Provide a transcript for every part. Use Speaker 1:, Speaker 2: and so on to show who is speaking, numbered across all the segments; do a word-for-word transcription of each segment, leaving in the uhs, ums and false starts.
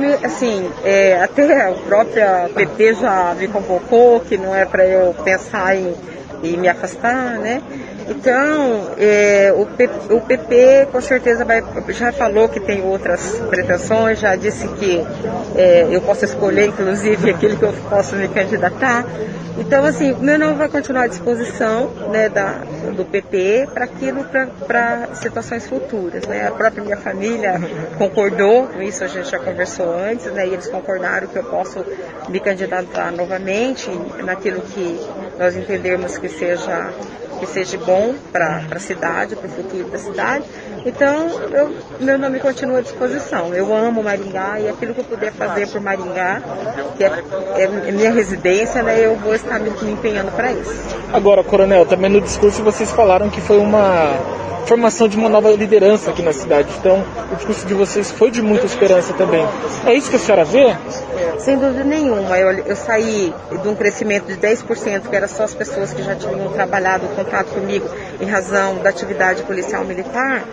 Speaker 1: nome, assim, é, até a própria P P já me convocou, que não é para eu pensar em, em me afastar, né? Então, é, o, P, o P P com certeza vai, já falou que tem outras pretensões, já disse que é, eu posso escolher, inclusive, aquele que eu posso me candidatar. Então, assim, meu nome vai continuar à disposição, né, da, do P P para aquilo, para situações futuras, né? A própria minha família concordou com isso, a gente já conversou antes, né? E eles concordaram que eu posso me candidatar novamente naquilo que nós entendermos que seja que seja bom para a cidade, para o futuro da cidade. Então, eu, meu nome continua à disposição. Eu amo Maringá e aquilo que eu puder fazer por Maringá, que é, é minha residência, né, eu vou estar me, me empenhando para isso.
Speaker 2: Agora, Coronel, também no discurso vocês falaram que foi uma formação de uma nova liderança aqui na cidade. Então, o discurso de vocês foi de muita esperança também. É isso que a senhora vê?
Speaker 1: Sem dúvida nenhuma. Eu, eu saí de um crescimento de dez por cento, que era só as pessoas que já tinham trabalhado, contato comigo em razão da atividade policial militar.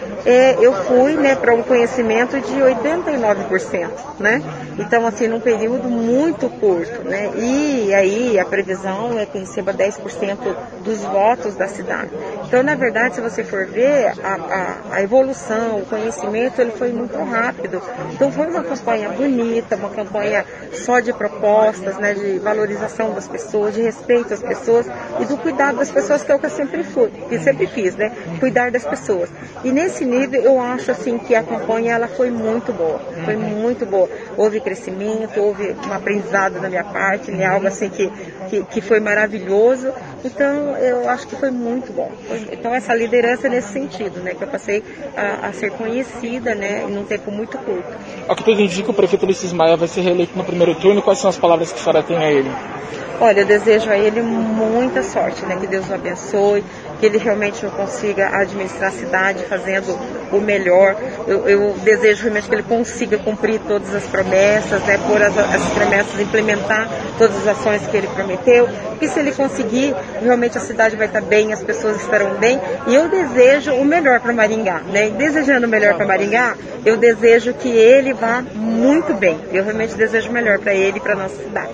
Speaker 1: É, eu fui, né, para um conhecimento de oitenta e nove por cento, né? Então, assim, num período muito curto, né? E aí a previsão é que receba dez por cento dos votos da cidade. Então, na verdade, se você for ver, a, a, a evolução, o conhecimento, ele foi muito rápido. Então, foi uma campanha bonita, uma campanha só de propostas, né, de valorização das pessoas, de respeito às pessoas e do cuidado das pessoas, que é o que eu sempre fui, que sempre fiz, né? Cuidar das pessoas. E nesse nível, eu acho assim que a campanha ela foi muito boa, foi muito boa. Houve crescimento, houve um aprendizado da minha parte, né, algo assim que, que, que foi maravilhoso. Então, eu acho que foi muito bom. Então, essa liderança nesse sentido, né, que eu passei a, a ser conhecida, né, em um tempo muito curto.
Speaker 2: Ao que tudo indica, o prefeito Ulisses Maia vai ser reeleito no primeiro turno. Quais são as palavras que a senhora tem a ele?
Speaker 1: Olha, eu desejo a ele muita sorte, né? Que Deus o abençoe, que ele realmente consiga administrar a cidade fazendo o melhor. Eu, eu desejo realmente que ele consiga cumprir todas as promessas, né? Pôr as, as promessas, implementar todas as ações que ele prometeu. Porque se ele conseguir, realmente a cidade vai estar bem, as pessoas estarão bem. E eu desejo o melhor para Maringá, né? E desejando o melhor para Maringá, eu desejo que ele vá muito bem. Eu realmente desejo o melhor para ele e para a nossa cidade.